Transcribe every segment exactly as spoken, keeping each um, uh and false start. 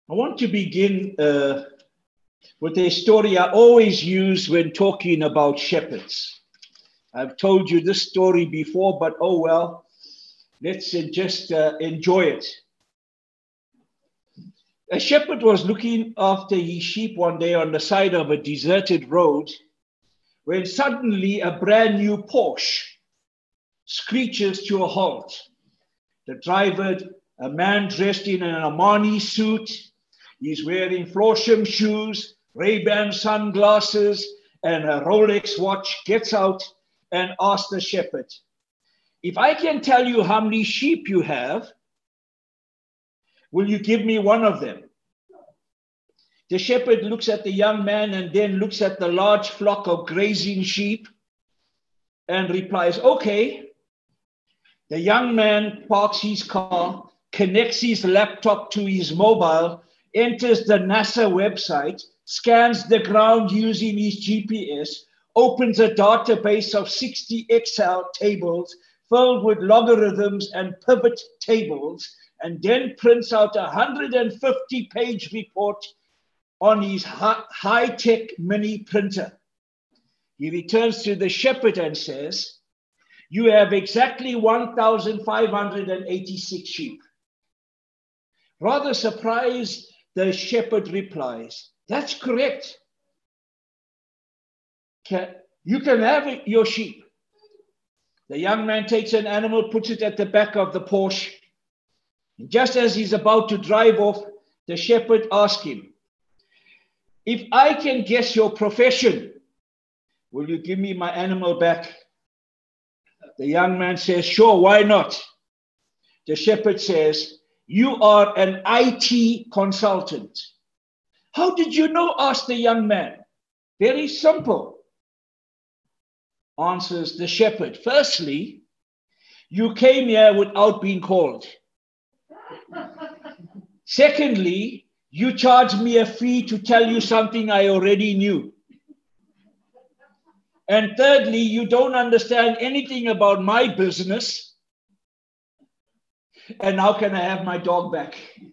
I want to begin uh, with a story I always use when talking about shepherds. I've told you this story before, but oh well, let's uh, just uh, enjoy it. A shepherd was looking after his sheep one day on the side of a deserted road when suddenly a brand new Porsche screeches to a halt. The driver, a man dressed in an Armani suit, he's wearing Florsham shoes, Ray-Ban sunglasses, and a Rolex watch, gets out and asks the shepherd, "If I can tell you how many sheep you have, will you give me one of them?" The shepherd looks at the young man and then looks at the large flock of grazing sheep and replies, "Okay." The young man parks his car, connects his laptop to his mobile, enters the NASA website, scans the ground using his G P S, opens a database of sixty Excel tables filled with logarithms and pivot tables, and then prints out a one hundred fifty page report on his high-tech mini printer. He returns to the shepherd and says, "You have exactly one thousand five hundred eighty-six sheep." Rather surprised, the shepherd replies, "That's correct. Can, you can have your sheep." The young man takes an animal, puts it at the back of the Porsche. Just as he's about to drive off, the shepherd asks him, "If I can guess your profession, will you give me my animal back?" The young man says, "Sure, why not?" The shepherd says, "You are an I T consultant." "How did you know?" asked the young man. "Very simple," answers the shepherd. "Firstly, you came here without being called. Secondly, you charged me a fee to tell you something I already knew. And thirdly, you don't understand anything about my business. And how can I have my dog back?"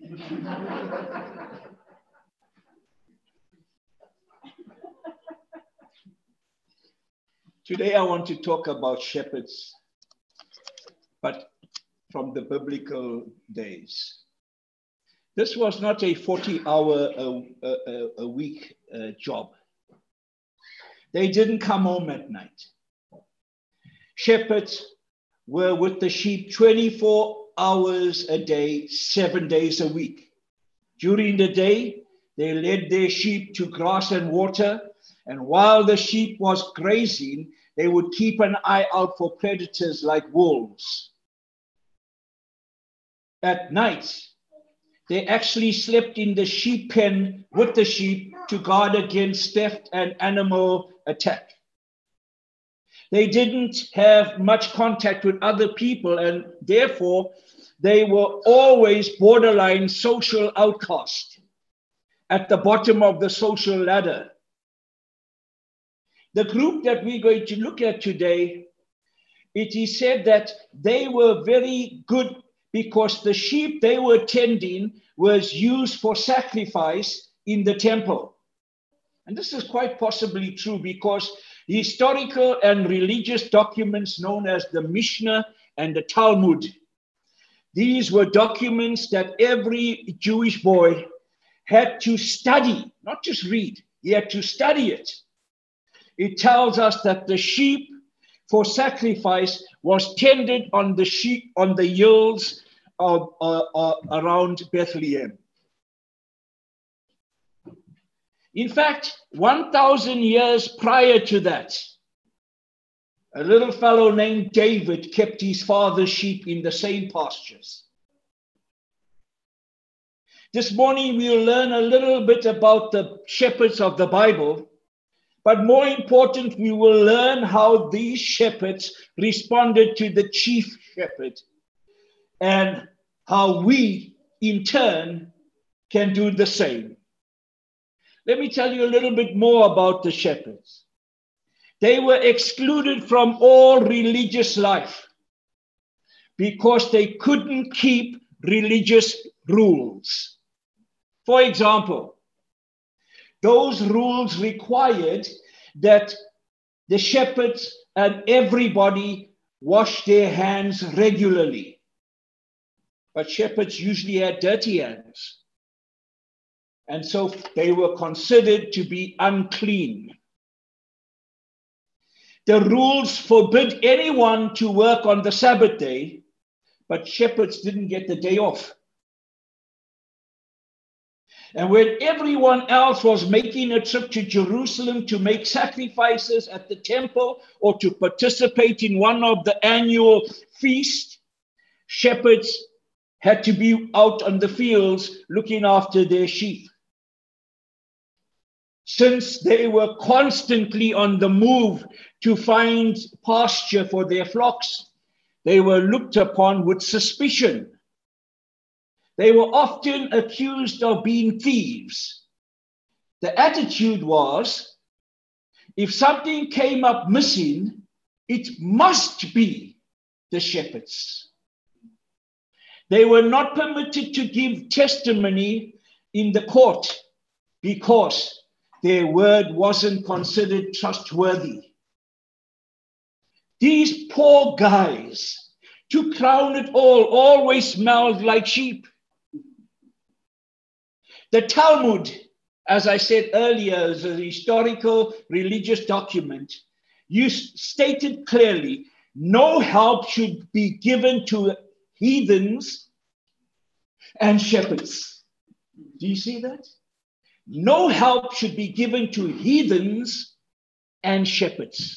Today I want to talk about shepherds, but from the biblical days. This was not a forty hour a, a, a week uh, job. They didn't come home at night. Shepherds were with the sheep twenty-four hours a day, seven days a week. During the day, they led their sheep to grass and water, and while the sheep was grazing, they would keep an eye out for predators like wolves. At night, they actually slept in the sheep pen with the sheep to guard against theft and animal attack. They didn't have much contact with other people, and therefore they were always borderline social outcasts at the bottom of the social ladder. The group that we're going to look at today, it is said that they were very good because the sheep they were tending was used for sacrifice in the temple. And this is quite possibly true because historical and religious documents known as the Mishnah and the Talmud, these were documents that every Jewish boy had to study, not just read, he had to study it. It tells us that the sheep for sacrifice was tended on the sheep on the hills of, uh, uh, around Bethlehem. In fact, one thousand years prior to that, a little fellow named David kept his father's sheep in the same pastures. This morning, we'll learn a little bit about the shepherds of the Bible, but more important, we will learn how these shepherds responded to the chief shepherd and how we, in turn, can do the same. Let me tell you a little bit more about the shepherds. They were excluded from all religious life because they couldn't keep religious rules. For example, those rules required that the shepherds and everybody wash their hands regularly. But shepherds usually had dirty hands. And so they were considered to be unclean. The rules forbid anyone to work on the Sabbath day, but shepherds didn't get the day off. And when everyone else was making a trip to Jerusalem to make sacrifices at the temple or to participate in one of the annual feasts, shepherds had to be out on the fields looking after their sheep. Since they were constantly on the move to find pasture for their flocks, they were looked upon with suspicion. They were often accused of being thieves. The attitude was, if something came up missing, it must be the shepherds. They were not permitted to give testimony in the court because their word wasn't considered trustworthy. These poor guys, to crown it all, always smelled like sheep. The Talmud, as I said earlier, is a historical religious document. You stated clearly, no help should be given to heathens and shepherds. Do you see that? No help should be given to heathens and shepherds.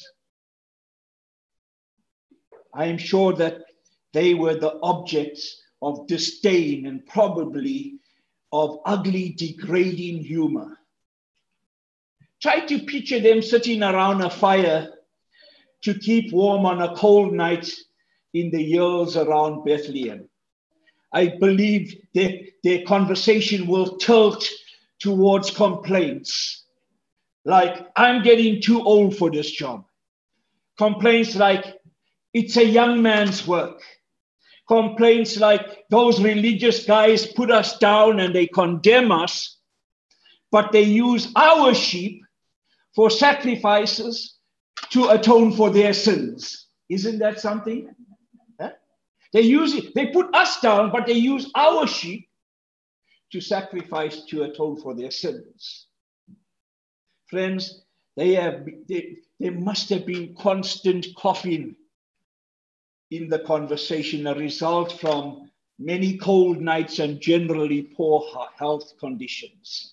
I am sure that they were the objects of disdain and probably of ugly, degrading humor. Try to picture them sitting around a fire to keep warm on a cold night in the hills around Bethlehem. I believe their, their conversation will tilt towards complaints like, I'm getting too old for this job. Complaints like, it's a young man's work. Complaints like, those religious guys put us down and they condemn us, but they use our sheep for sacrifices to atone for their sins. Isn't that something? Huh? They use it, they put us down, but they use our sheep to sacrifice to atone for their sins. Friends, they have, they, there must have been constant coughing in the conversation, a result from many cold nights and generally poor health conditions.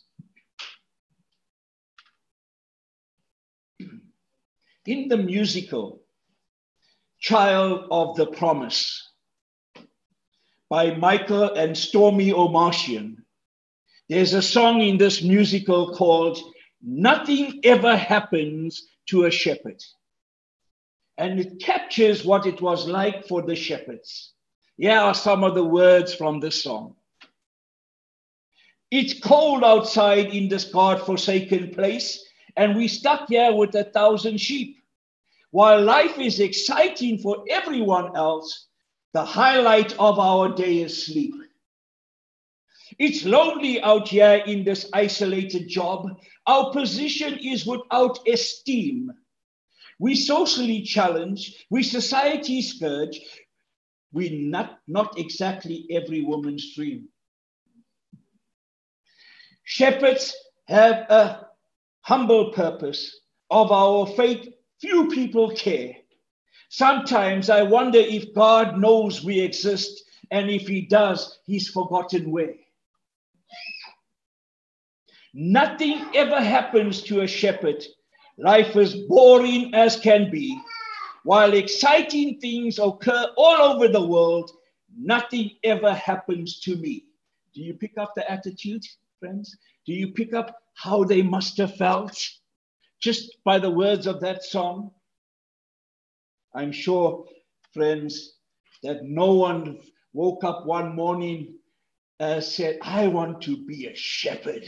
In the musical Child of the Promise by Michael and Stormy Omartian, there's a song in this musical called Nothing Ever Happens to a Shepherd. And it captures what it was like for the shepherds. Here are some of the words from this song. It's cold outside in this God-forsaken place, and we stuck here with a thousand sheep. While life is exciting for everyone else, the highlight of our day is sleep. It's lonely out here in this isolated job. Our position is without esteem. We socially challenged, we society scourge, we not, not exactly every woman's dream. Shepherds have a humble purpose. Of our faith, few people care. Sometimes I wonder if God knows we exist, and if he does, he's forgotten where. Nothing ever happens to a shepherd. Life is boring as can be. While exciting things occur all over the world, nothing ever happens to me. Do you pick up the attitude, friends? Do you pick up how they must have felt just by the words of that song? I'm sure, friends, that no one woke up one morning and said, I want to be a shepherd.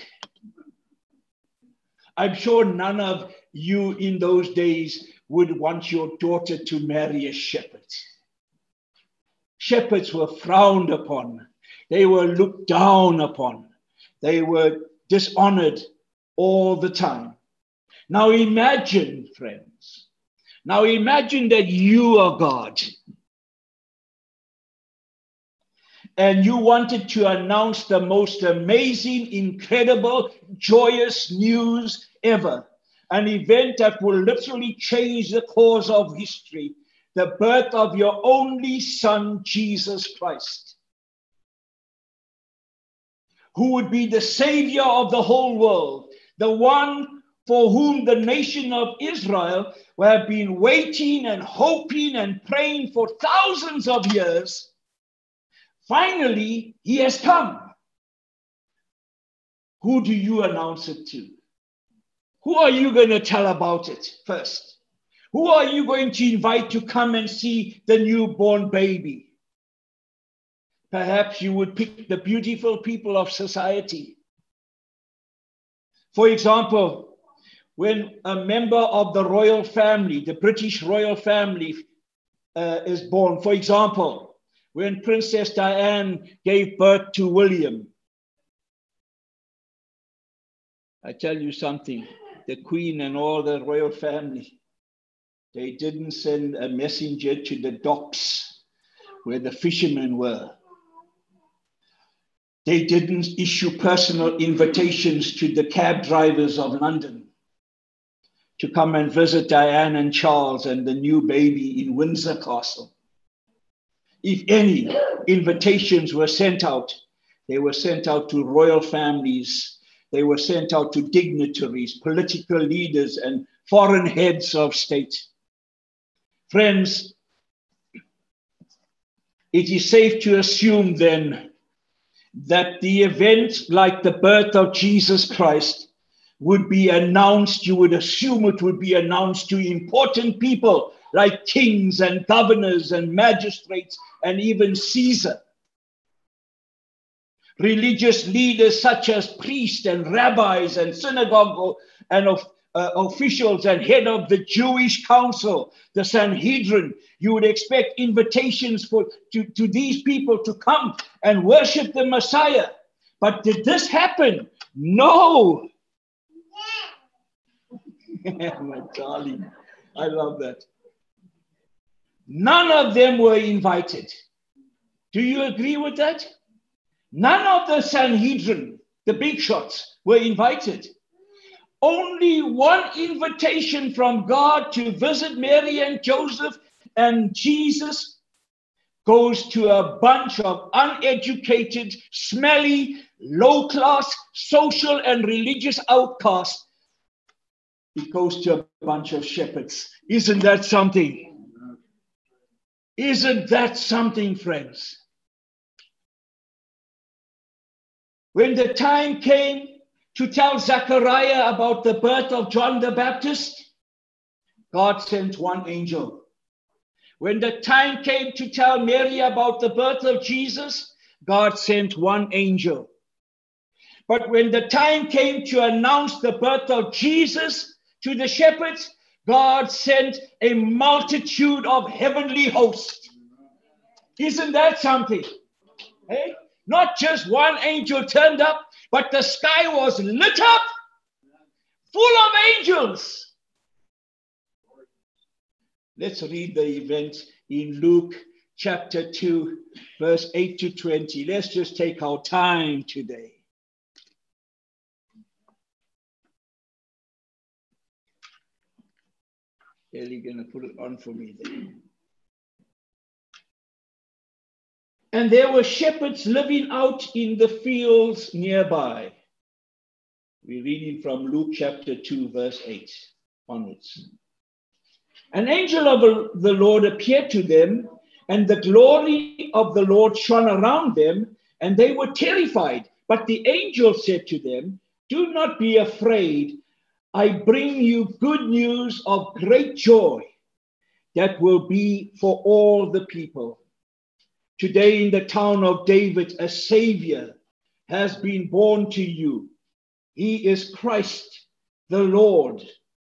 I'm sure none of you in those days would want your daughter to marry a shepherd. Shepherds were frowned upon. They were looked down upon. They were dishonored all the time. Now imagine, friends, now imagine that you are God and you wanted to announce the most amazing, incredible, joyous news ever. An event that will literally change the course of history. The birth of your only son, Jesus Christ, who would be the savior of the whole world, the one for whom the nation of Israel have been waiting and hoping and praying for thousands of years. Finally, he has come. Who do you announce it to? Who are you going to tell about it first? Who are you going to invite to come and see the newborn baby? Perhaps you would pick the beautiful people of society. For example, when a member of the royal family, the British royal family, uh, is born, for example, when Princess Diane gave birth to William, I tell you something, the Queen and all the royal family, they didn't send a messenger to the docks where the fishermen were. They didn't issue personal invitations to the cab drivers of London to come and visit Diane and Charles and the new baby in Windsor Castle. If any invitations were sent out, they were sent out to royal families. They were sent out to dignitaries, political leaders, and foreign heads of state. Friends, it is safe to assume then that the event like the birth of Jesus Christ would be announced, you would assume it would be announced to important people like kings and governors and magistrates and even Caesar. Religious leaders such as priests and rabbis and synagogue and of, uh, officials and head of the Jewish council, the Sanhedrin. You would expect invitations for to, to these people to come and worship the Messiah. But did this happen? No. My darling, I love that. None of them were invited. Do you agree with that? None of the Sanhedrin, the big shots, were invited. Only one invitation from God to visit Mary and Joseph and Jesus goes to a bunch of uneducated, smelly, low-class, social and religious outcasts. It goes to a bunch of shepherds. Isn't that something? Isn't that something, friends? When the time came to tell Zechariah about the birth of John the Baptist, God sent one angel. When the time came to tell Mary about the birth of Jesus, God sent one angel. But when the time came to announce the birth of Jesus to the shepherds, God sent a multitude of heavenly hosts. Isn't that something? Hey? Not just one angel turned up, but the sky was lit up, full of angels. Let's read the event in Luke chapter two, verse eight to twenty. Let's just take our time today. Ellie going to put it on for me there. And there were shepherds living out in the fields nearby. We're reading from Luke chapter two, verse eight onwards. An angel of the Lord appeared to them, and the glory of the Lord shone around them, and they were terrified. But the angel said to them, "Do not be afraid. I bring you good news of great joy that will be for all the people. Today in the town of David, a Savior has been born to you. He is Christ the Lord.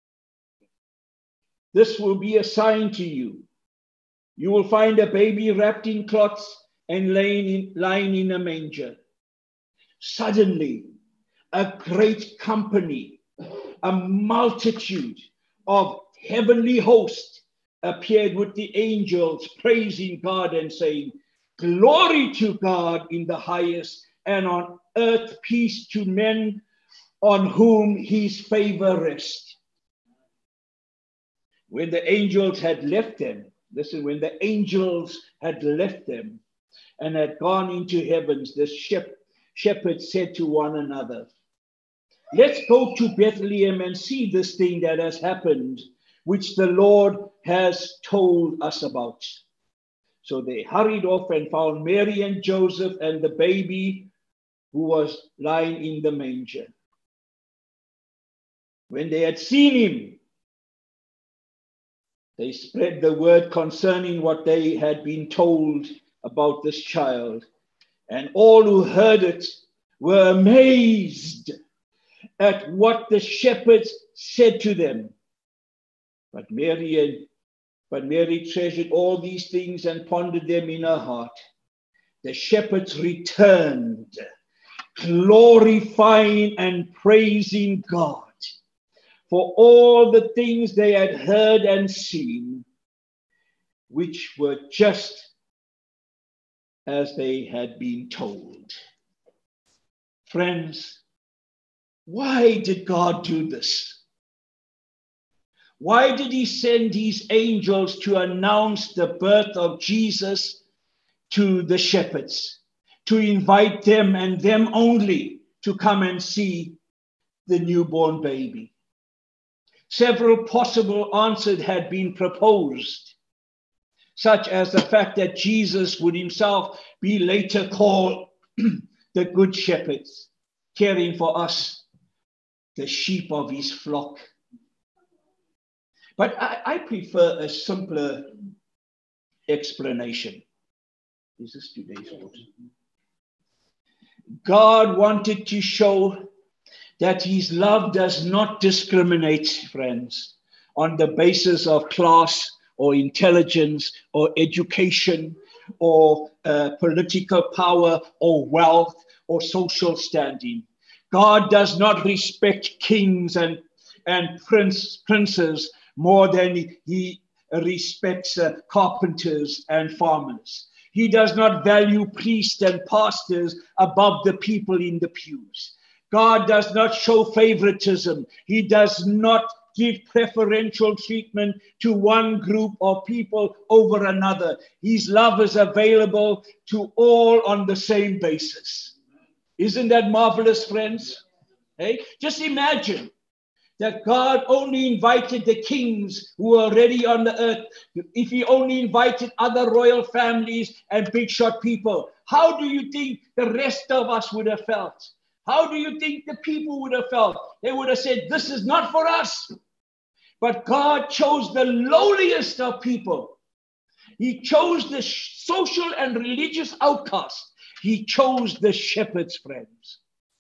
This will be a sign to you. You will find a baby wrapped in cloths and lying in, lying in a manger." Suddenly, a great company, a multitude of heavenly hosts appeared with the angels, praising God and saying, "Glory to God in the highest, and on earth peace to men on whom his favor rests." When the angels had left them, listen, when the angels had left them and had gone into heavens, the shep- shepherds said to one another, "Let's go to Bethlehem and see this thing that has happened, which the Lord has told us about." So they hurried off and found Mary and Joseph and the baby who was lying in the manger. When they had seen him, they spread the word concerning what they had been told about this child. And all who heard it were amazed at what the shepherds said to them. But Mary, and, but Mary treasured all these things and pondered them in her heart. The shepherds returned, glorifying and praising God for all the things they had heard and seen, which were just as they had been told. Friends, why did God do this? Why did he send these angels to announce the birth of Jesus to the shepherds, to invite them and them only to come and see the newborn baby? Several possible answers had been proposed, such as the fact that Jesus would himself be later called the Good Shepherds, caring for us, the sheep of his flock. But I, I prefer a simpler explanation. Is this today's note? God wanted to show that his love does not discriminate, friends, on the basis of class or intelligence or education or uh, political power or wealth or social standing. God does not respect kings and, and prince, princes more than he respects uh, carpenters and farmers. He does not value priests and pastors above the people in the pews. God does not show favoritism. He does not give preferential treatment to one group of people over another. His love is available to all on the same basis. Isn't that marvelous, friends? Hey, just imagine that God only invited the kings who were already on the earth. If he only invited other royal families and big shot people, how do you think the rest of us would have felt? How do you think the people would have felt? They would have said, "This is not for us." But God chose the lowliest of people. He chose the social and religious outcasts. He chose the shepherds, friends.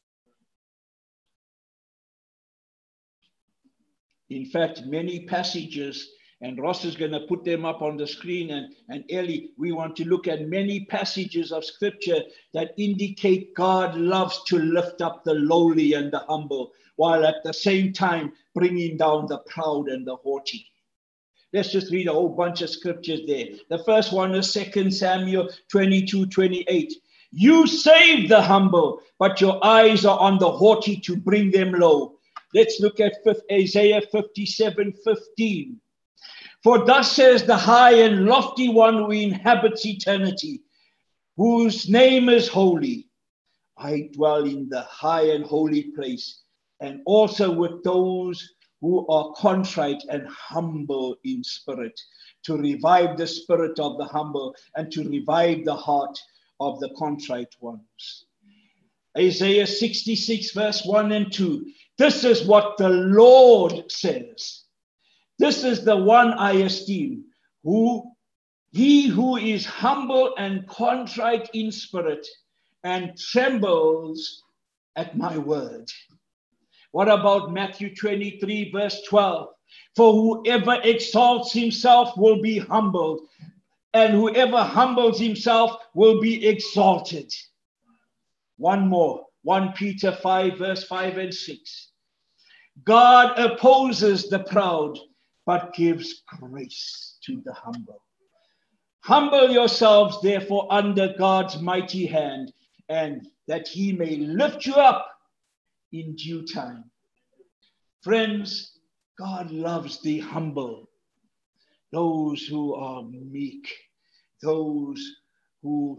In fact, many passages, and Ross is going to put them up on the screen, and, and Ellie, we want to look at many passages of scripture that indicate God loves to lift up the lowly and the humble, while at the same time bringing down the proud and the haughty. Let's just read a whole bunch of scriptures there. The first one is Second Samuel twenty-two twenty-eight. You save the humble, but your eyes are on the haughty to bring them low. Let's look at Isaiah fifty-seven fifteen. For thus says the high and lofty one who inhabits eternity, whose name is holy. I dwell in the high and holy place, and also with those who are contrite and humble in spirit, to revive the spirit of the humble and to revive the heart of the contrite ones. Isaiah sixty-six verse one and two. This is what the Lord says. This is the one I esteem, who he who is humble and contrite in spirit and trembles at my word. What about Matthew twenty-three verse twelve? For whoever exalts himself will be humbled, and whoever humbles himself will be exalted. One more. First Peter five, verse five and six. God opposes the proud, but gives grace to the humble. Humble yourselves, therefore, under God's mighty hand, and that he may lift you up in due time. Friends, God loves the humble, those who are meek, those who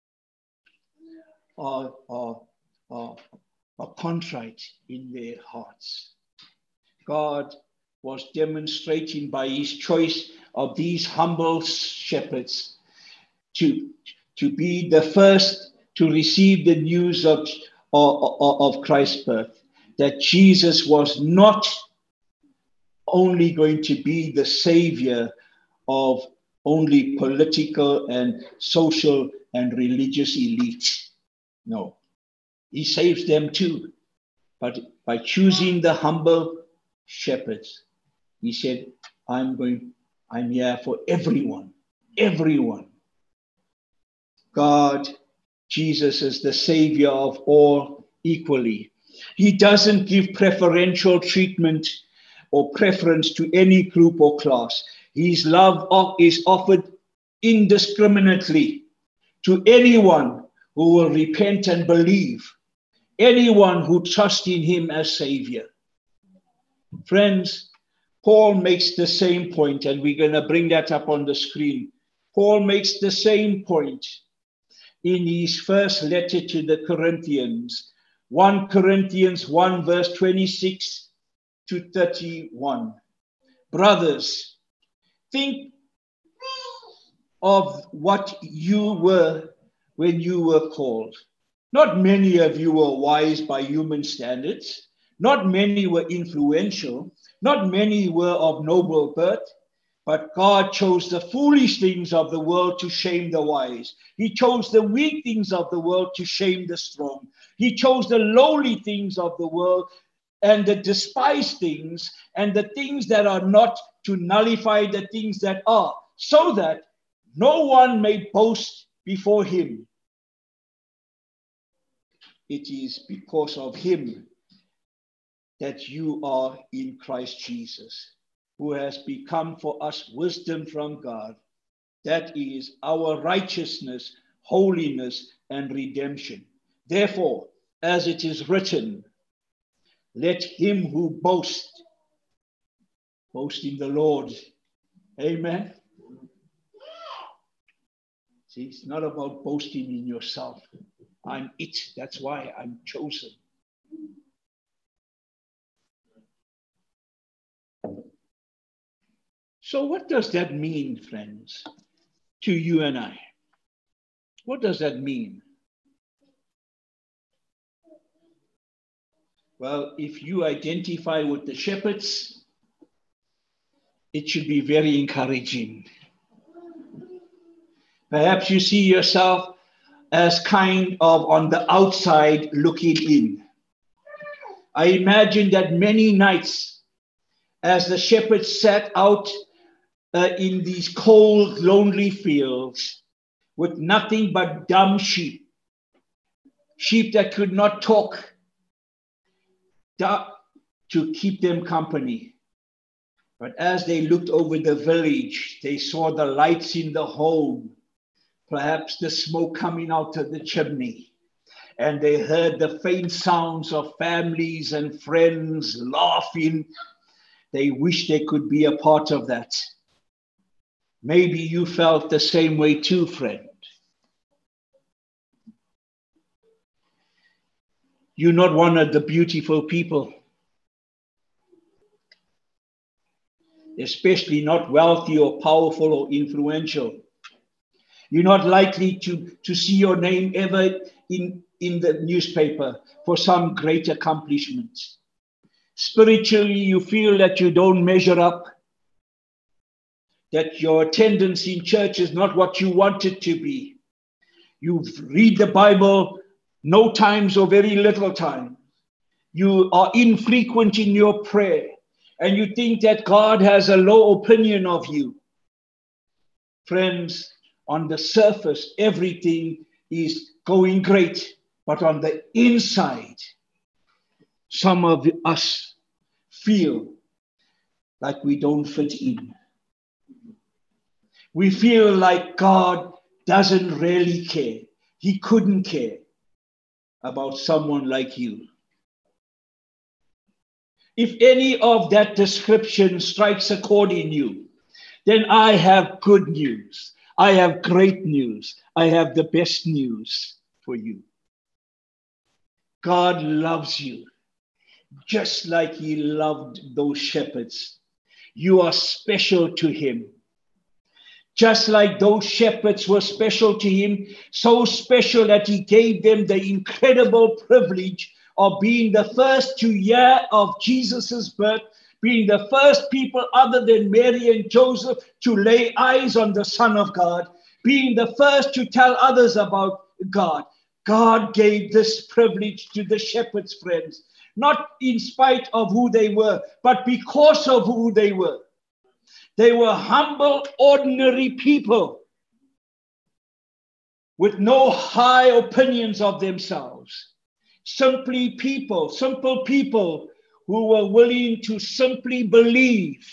are, are, are, are contrite in their hearts. God was demonstrating by his choice of these humble shepherds to, to be the first to receive the news of, of, of Christ's birth, that Jesus was not only going to be the savior of only political and social and religious elite. No, he saves them too. But by choosing the humble shepherds, he said, I'm going, I'm here for everyone, everyone. God, Jesus is the savior of all equally. He doesn't give preferential treatment or preference to any group or class. His love is offered indiscriminately to anyone who will repent and believe, anyone who trusts in him as Savior. Friends, Paul makes the same point, and we're going to bring that up on the screen. Paul makes the same point in his first letter to the Corinthians, First Corinthians one, verse twenty-six to thirty-one. Brothers, think of what you were when you were called. Not many of you were wise by human standards. Not many were influential. Not many were of noble birth. But God chose the foolish things of the world to shame the wise. He chose the weak things of the world to shame the strong. He chose the lowly things of the world and the despised things and the things that are not to nullify the things that are, so that no one may boast before him. It is because of him that you are in Christ Jesus, who has become for us wisdom from God. That is our righteousness, holiness, and redemption. Therefore, as it is written, let him who boasts, boast in the Lord. Amen. See, it's not about boasting in yourself. I'm it. That's why I'm chosen. So what does that mean, friends, to you and I? What does that mean? Well, if you identify with the shepherds, it should be very encouraging. Perhaps you see yourself as kind of on the outside looking in. I imagine that many nights as the shepherds sat out uh, in these cold, lonely fields with nothing but dumb sheep, sheep that could not talk, to keep them company. But as they looked over the village, they saw the lights in the home, perhaps the smoke coming out of the chimney, and they heard the faint sounds of families and friends laughing. They wished they could be a part of that. Maybe you felt the same way too, friend. You're not one of the beautiful people, especially not wealthy or powerful or influential. You're not likely to, to see your name ever in, in the newspaper for some great accomplishment. Spiritually, you feel that you don't measure up, that your attendance in church is not what you want it to be. You read the Bible no times or very little time. You are infrequent in your prayer, and you think that God has a low opinion of you. Friends, on the surface, everything is going great. But on the inside, some of us feel like we don't fit in. We feel like God doesn't really care. He couldn't care about someone like you. If any of that description strikes a chord in you, then I have good news. I have great news. I have the best news for you. God loves you just like he loved those shepherds. You are special to him. Just like those shepherds were special to him, so special that he gave them the incredible privilege of being the first to hear of Jesus's birth, being the first people other than Mary and Joseph to lay eyes on the Son of God, being the first to tell others about God. God gave this privilege to the shepherds, friends, not in spite of who they were, but because of who they were. They were humble, ordinary people with no high opinions of themselves. Simply people, simple people who were willing to simply believe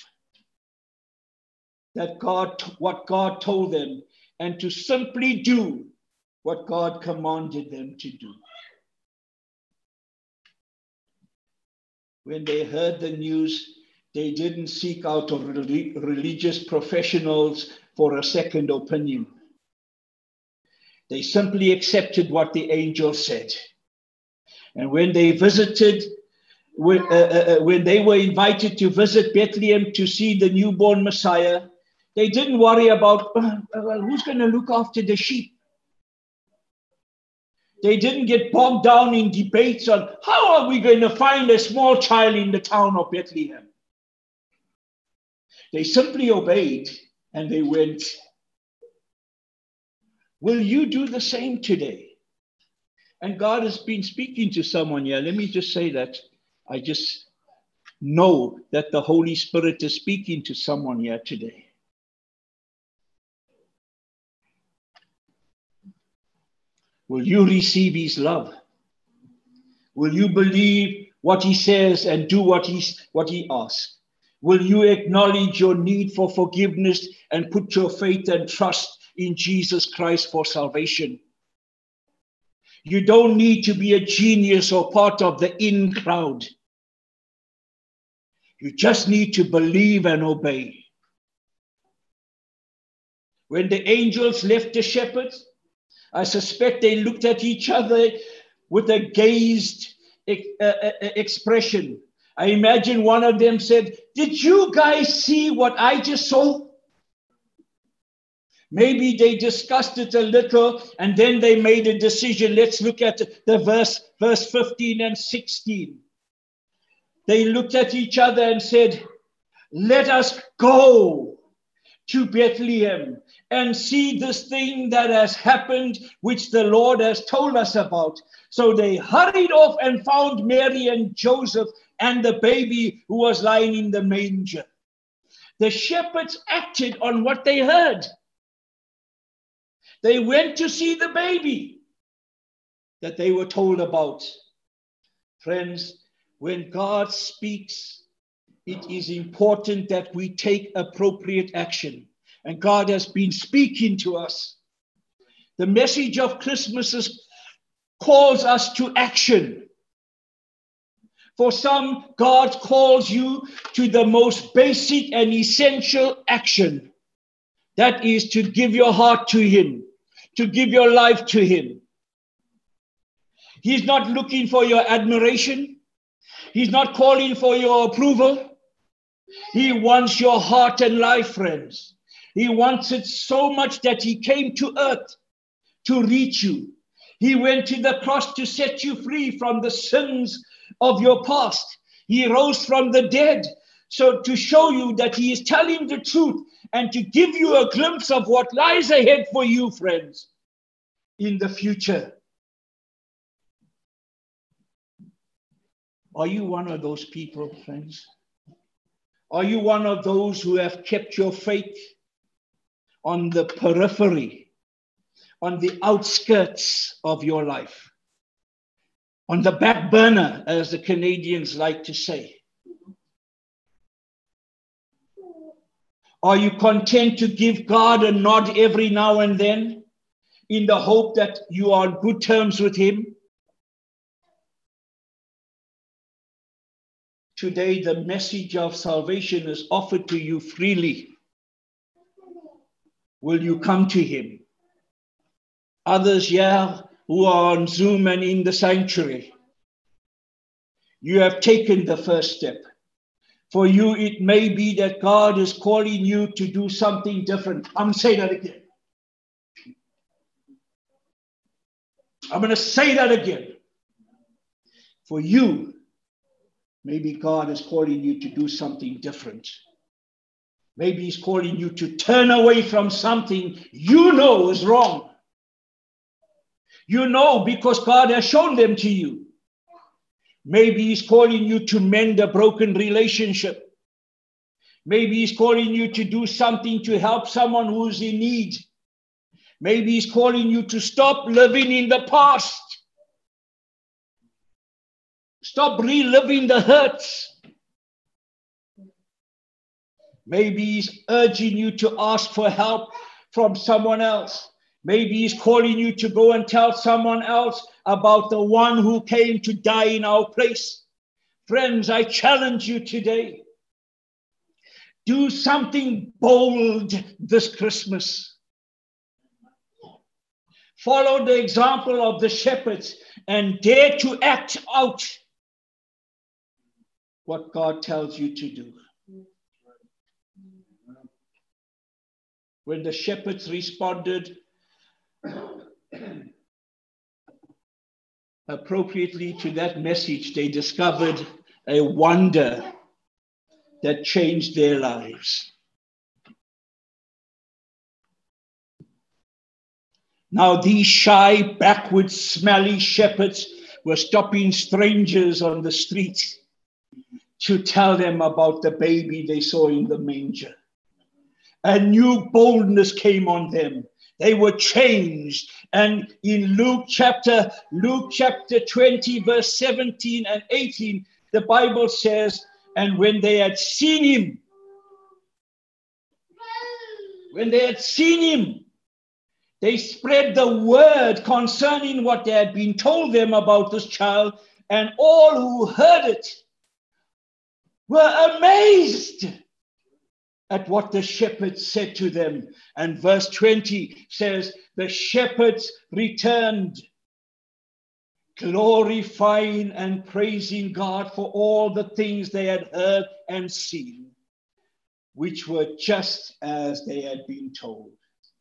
that God, what God told them, and to simply do what God commanded them to do. When they heard the news, they didn't seek out religious professionals for a second opinion. They simply accepted what the angel said. And when they visited, when, uh, uh, when they were invited to visit Bethlehem to see the newborn Messiah, they didn't worry about, uh, well, who's going to look after the sheep? They didn't get bogged down in debates on how are we going to find a small child in the town of Bethlehem. They simply obeyed and they went. Will you do the same today? And God has been speaking to someone here. Let me just say that. I just know that the Holy Spirit is speaking to someone here today. Will you receive his love? Will you believe what he says and do what, he's, what he asks? Will you acknowledge your need for forgiveness and put your faith and trust in Jesus Christ for salvation? You don't need to be a genius or part of the in crowd. You just need to believe and obey. When the angels left the shepherds, I suspect they looked at each other with a gazed uh, expression. I imagine one of them said, "Did you guys see what I just saw?" Maybe they discussed it a little and then they made a decision. Let's look at the verse, verse fifteen and sixteen. They looked at each other and said, "Let us go to Bethlehem and see this thing that has happened, which the Lord has told us about." So they hurried off and found Mary and Joseph and the baby who was lying in the manger. The shepherds acted on what they heard. They went to see the baby that they were told about. Friends, when God speaks, it is important that we take appropriate action. And God has been speaking to us. The message of Christmas is, calls us to action. For some, God calls you to the most basic and essential action. That is to give your heart to him, to give your life to him. He's not looking for your admiration. He's not calling for your approval. He wants your heart and life, friends. He wants it so much that he came to earth to reach you. He went to the cross to set you free from the sins of your past. He rose from the dead so to show you that he is telling the truth and to give you a glimpse of what lies ahead for you, friends, in the future. Are you one of those people, friends? Are you one of those who have kept your faith on the periphery, on the outskirts of your life? on the back burner, as the Canadians like to say? Are you content to give God a nod every now and then in the hope that you are on good terms with him? Today, the message of salvation is offered to you freely. Will you come to him? Others here who are on Zoom and in the sanctuary, you have taken the first step. For you, it may be that God is calling you to do something different. I'm going to say that again. I'm going to say that again. For you, maybe God is calling you to do something different. Maybe he's calling you to turn away from something you know is wrong. You know because God has shown them to you. Maybe he's calling you to mend a broken relationship. Maybe he's calling you to do something to help someone who's in need. Maybe he's calling you to stop living in the past. Stop reliving the hurts. Maybe he's urging you to ask for help from someone else. Maybe he's calling you to go and tell someone else about the one who came to die in our place. Friends, I challenge you today. Do something bold this Christmas. Follow the example of the shepherds and dare to act out what God tells you to do. When the shepherds responded appropriately to that message, they discovered a wonder that changed their lives. Now, these shy, backward, smelly shepherds were stopping strangers on the street to tell them about the baby they saw in the manger. A new boldness came on them. They were changed. And in Luke chapter, Luke chapter twenty, verse seventeen and eighteen, the Bible says, and when they had seen him, when they had seen him, they spread the word concerning what they had been told them about this child, and all who heard it were amazed at what the shepherds said to them. And verse twenty says, the shepherds returned, glorifying and praising God for all the things they had heard and seen, which were just as they had been told.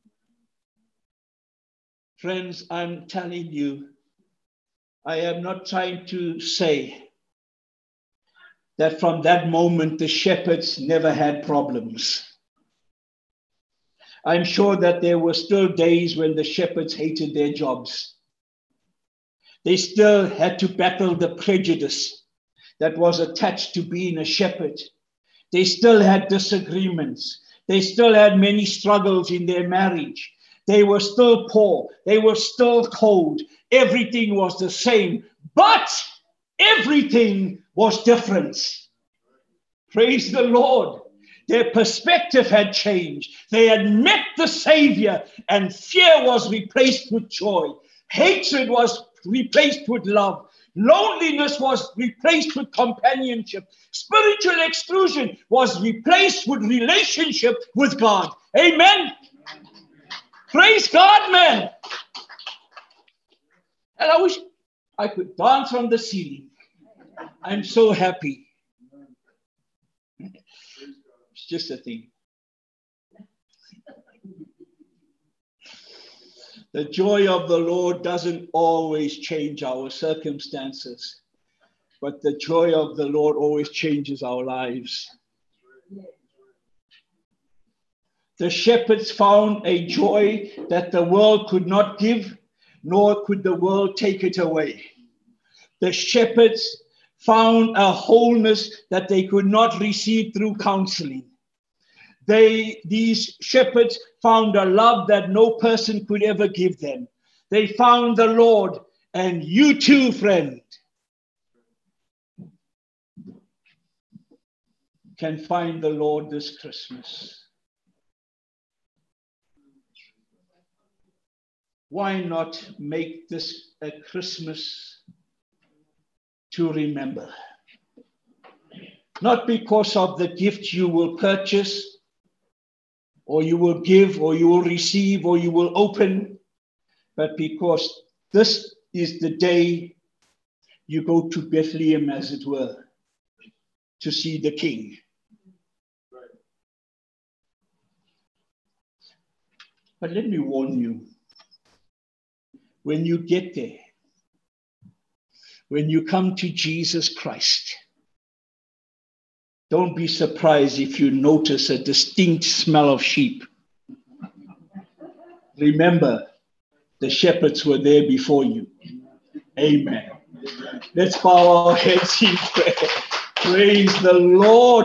Friends, I'm telling you, I am not trying to say that from that moment the shepherds never had problems. I'm sure that there were still days when the shepherds hated their jobs. They still had to battle the prejudice that was attached to being a shepherd. They still had disagreements. They still had many struggles in their marriage. They were still poor. They were still cold. Everything was the same, but everything was different. Praise the Lord. Their perspective had changed. They had met the Savior, and fear was replaced with joy. Hatred was replaced with love. Loneliness was replaced with companionship. Spiritual exclusion was replaced with relationship with God. Amen. Praise God, man. And I wish I could dance from the ceiling. I'm so happy. It's just a thing. The joy of the Lord doesn't always change our circumstances, but the joy of the Lord always changes our lives. The shepherds found a joy that the world could not give, nor could the world take it away. The shepherds found a wholeness that they could not receive through counseling. They, these shepherds found a love that no person could ever give them. They found the Lord, and you too, friend, can find the Lord this Christmas. Why not make this a Christmas to remember? Not because of the gift you will purchase, or you will give, or you will receive, or you will open, but because this is the day you go to Bethlehem, as it were, to see the King. But let me warn you, when you get there, when you come to Jesus Christ, don't be surprised if you notice a distinct smell of sheep. Remember, the shepherds were there before you. Amen. Let's bow our heads in prayer. Praise the Lord.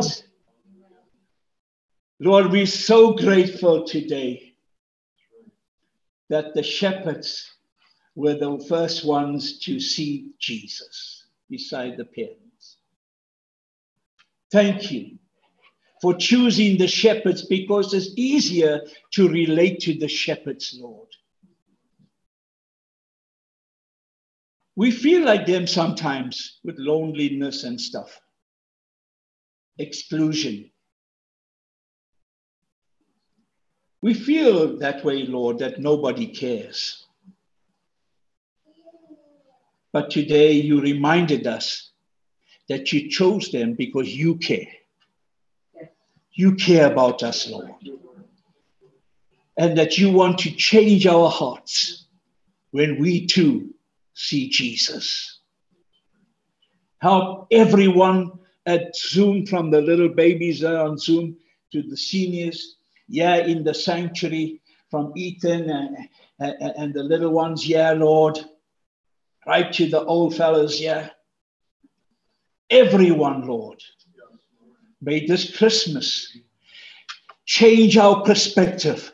Lord, we're so grateful today that the shepherds were the first ones to see Jesus beside the parents. Thank you for choosing the shepherds, because it's easier to relate to the shepherds, Lord. We feel like them sometimes with loneliness and stuff, exclusion. We feel that way, Lord, that nobody cares. But today you reminded us that you chose them because you care. You care about us, Lord. And that you want to change our hearts when we too see Jesus. Help everyone at Zoom, from the little babies on Zoom to the seniors, yeah, in the sanctuary, from Ethan and, and, and the little ones, yeah, Lord, right to the old fellows, yeah. Everyone, Lord, may this Christmas change our perspective.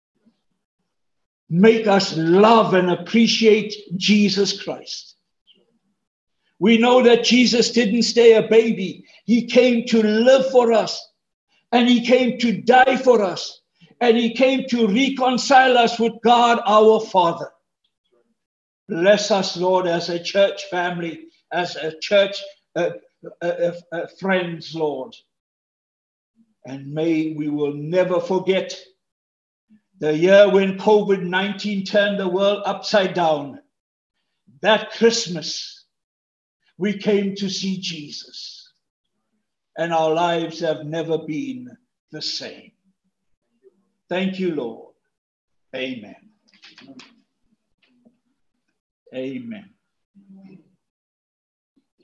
Make us love and appreciate Jesus Christ. We know that Jesus didn't stay a baby. He came to live for us, and he came to die for us, and he came to reconcile us with God our Father. Bless us, Lord, as a church family, as a church uh, uh, uh, uh, friends, Lord. And may we will never forget the year when COVID nineteen turned the world upside down. That Christmas, we came to see Jesus, and our lives have never been the same. Thank you, Lord. Amen. Amen.